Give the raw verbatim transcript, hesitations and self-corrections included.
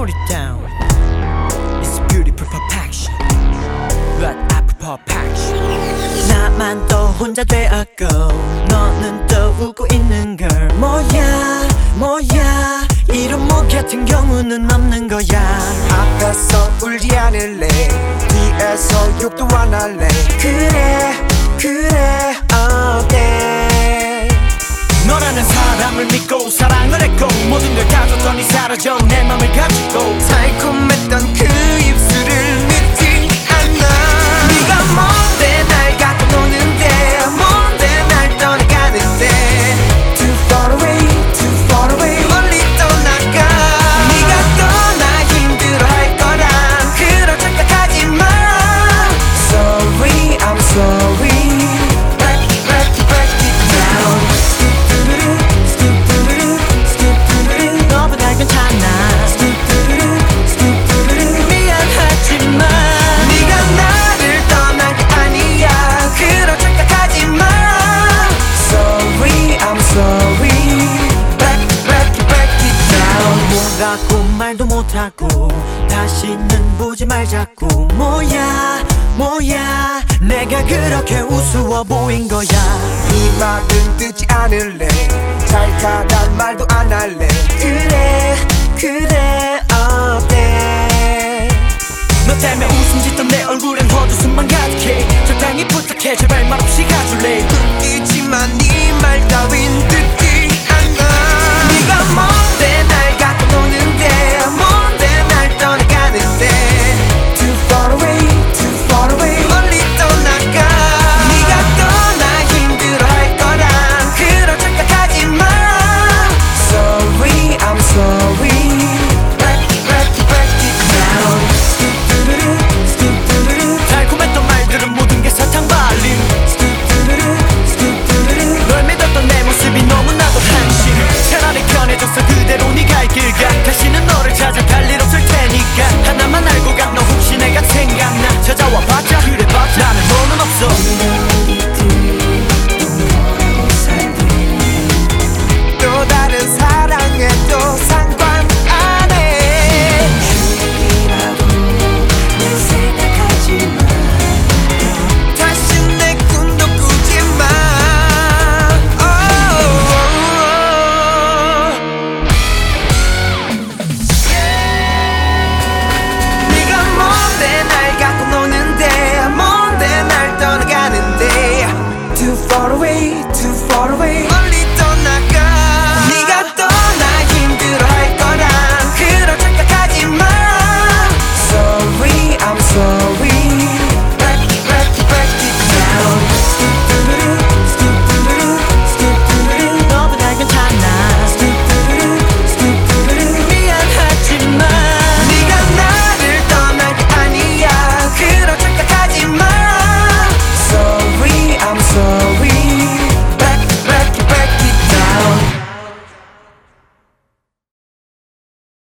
put it down. It's beautiful perfection, but I prefer perfection. 나만 또 혼자 되었고 너는 또 웃고 있는 걸. 뭐야 뭐야 이런 뭐 같은 경우는 없는 거야. 앞에서 울지 않을래, 뒤에서 욕도 안 할래. 그래 그래 어때. 너라는 사람을 믿고 사랑을 했고 모든 걸 가졌더니 사라져 내 맘을 가지고. 달콤했던 그 입술을 믿지 않아. 네가 뭔데 날 갖고 노는데, 뭔데 날 떠나가는데. Too far away, too far away, 멀리 떠나가. 네가 떠나 힘들어할 거란 그런 착각하지 마. Sorry, I'm sorry. Break, break, break it down. Scoop doo doo doo, scoop doo doo doo, 너보다 괜찮아. scoop doo doo doo, scoop doo doo doo. 미안하지만 네가 나를 떠난 게 아니야. 그런 착각하지 마. Sorry, I'm sorry. Back, back, back it down. 뭐라고 말도 못하고 다시는 보지 말자고. 뭐야 뭐야 내가 그렇게 우스워 보인 거야. 이 말은 듣지 않을래, 잘 가란 말도 안 할래. 그래 그래 어때. 너 때문에 웃음 짓던 내 얼굴엔 헛웃음만 가득해. 적당히 부탁해 제발 말없이 가줄래. 웃기지만